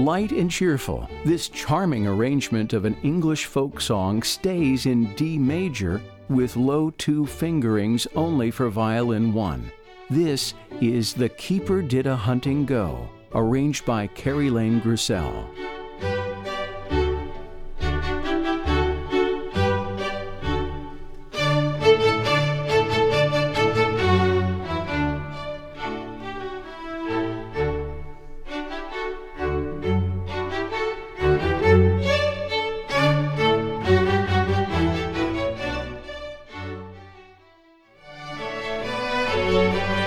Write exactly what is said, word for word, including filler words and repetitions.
Light and cheerful, this charming arrangement of an English folk song stays in D major with low two fingerings only for violin one. This is The Keeper Did a Hunting Go, arranged by Carrie Lane Grussell. Thank you.